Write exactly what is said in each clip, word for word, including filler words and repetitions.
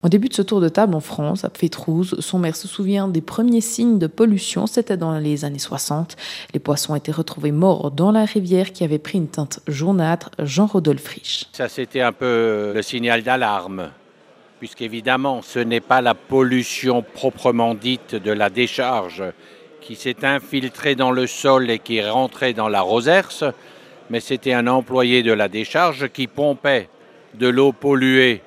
Au début de ce tour de table en France, à Pfettrouz, son maire se souvient des premiers signes de pollution. C'était dans les années soixante. Les poissons étaient retrouvés morts dans la rivière qui avait pris une teinte jaunâtre. Jean-Rodolphe Riche. Ça, c'était un peu le signal d'alarme, puisqu'évidemment, ce n'est pas la pollution proprement dite de la décharge qui s'est infiltrée dans le sol et qui est rentrée dans la Roserse, mais c'était un employé de la décharge qui pompait de l'eau polluée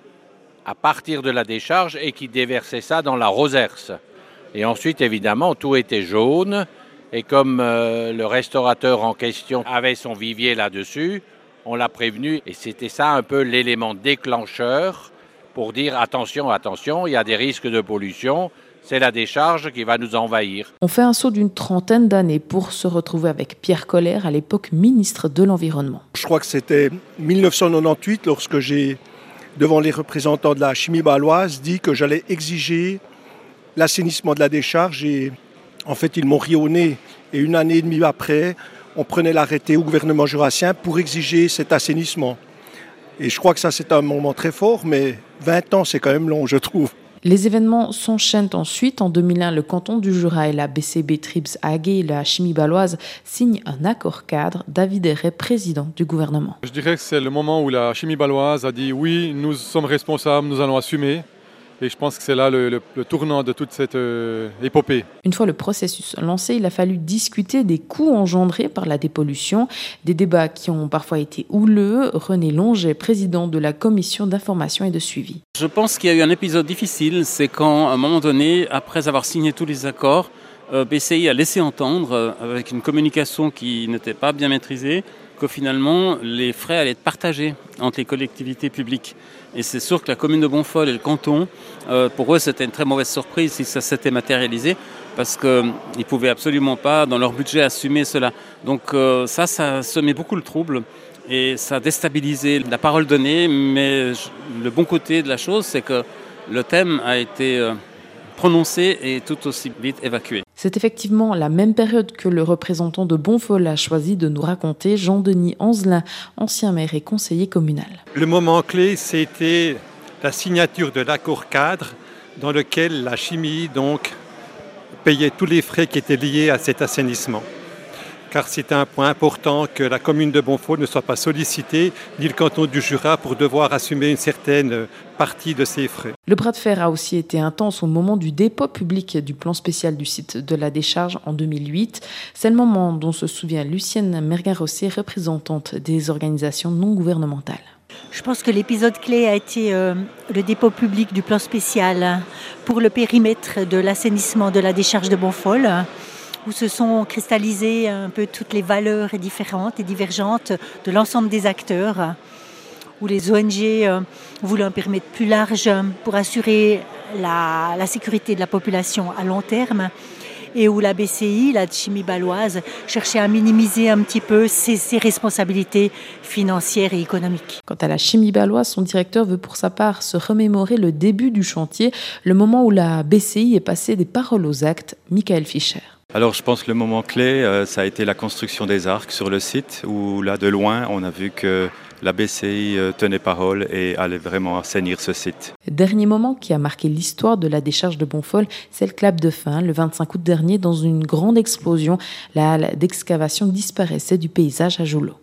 à partir de la décharge et qui déversait ça dans la Roserse. Et ensuite, évidemment, tout était jaune. Et comme euh, le restaurateur en question avait son vivier là-dessus, on l'a prévenu. Et c'était ça un peu l'élément déclencheur pour dire attention, attention, il y a des risques de pollution. C'est la décharge qui va nous envahir. On fait un saut d'une trentaine d'années pour se retrouver avec Pierre Colère, à l'époque ministre de l'Environnement. Je crois que c'était dix-neuf cent quatre-vingt-dix-huit lorsque j'ai, devant les représentants de la chimie bâloise, dit que j'allais exiger l'assainissement de la décharge. Et en fait, ils m'ont ri au nez. Et une année et demie après, on prenait l'arrêté au gouvernement jurassien pour exiger cet assainissement. Et je crois que ça, c'est un moment très fort, mais vingt ans, c'est quand même long, je trouve. Les événements s'enchaînent ensuite. En deux mille un, le canton du Jura et la B C B Tribes A G et la chimie bâloise signent un accord cadre. David Herret, président du gouvernement. Je dirais que c'est le moment où la chimie bâloise a dit oui, nous sommes responsables, nous allons assumer. Et je pense que c'est là le, le, le tournant de toute cette euh, épopée. Une fois le processus lancé, il a fallu discuter des coûts engendrés par la dépollution. Des débats qui ont parfois été houleux. René Longet, président de la commission d'information et de suivi. Je pense qu'il y a eu un épisode difficile, c'est quand, à un moment donné, après avoir signé tous les accords, euh, B C I a laissé entendre, euh, avec une communication qui n'était pas bien maîtrisée, que finalement les frais allaient être partagés entre les collectivités publiques. Et c'est sûr que la commune de Bonfol et le canton, euh, pour eux c'était une très mauvaise surprise si ça s'était matérialisé, parce qu'ils euh, ne pouvaient absolument pas dans leur budget assumer cela. Donc euh, ça, ça semait beaucoup le trouble et ça a déstabilisé la parole donnée, mais je, le bon côté de la chose c'est que le thème a été euh, prononcé et tout aussi vite évacué. C'est effectivement la même période que le représentant de Bonfol a choisi de nous raconter, Jean-Denis Anzelin, ancien maire et conseiller communal. Le moment clé, c'était la signature de l'accord cadre dans lequel la chimie donc payait tous les frais qui étaient liés à cet assainissement. Car c'est un point important que la commune de Bonfol ne soit pas sollicitée, ni le canton du Jura, pour devoir assumer une certaine partie de ses frais. Le bras de fer a aussi été intense au moment du dépôt public du plan spécial du site de la décharge en deux mille huit. C'est le moment dont se souvient Lucienne Merguin-Rosset, représentante des organisations non gouvernementales. Je pense que l'épisode clé a été euh, le dépôt public du plan spécial pour le périmètre de l'assainissement de la décharge de Bonfol, où se sont cristallisées un peu toutes les valeurs différentes et divergentes de l'ensemble des acteurs, où les O N G euh, voulaient un périmètre plus large pour assurer la, la sécurité de la population à long terme, et où la B C I, la chimie bâloise, cherchait à minimiser un petit peu ses, ses responsabilités financières et économiques. Quant à la chimie bâloise, son directeur veut pour sa part se remémorer le début du chantier, le moment où la B C I est passée des paroles aux actes. Michael Fischer. Alors je pense que le moment clé, euh, ça a été la construction des arcs sur le site, où là de loin, on a vu que la B C I euh, tenait parole et allait vraiment assainir ce site. Dernier moment qui a marqué l'histoire de la décharge de Bonfol, c'est le clap de fin. Le vingt-cinq août dernier, dans une grande explosion, la halle d'excavation disparaissait du paysage à Joulot.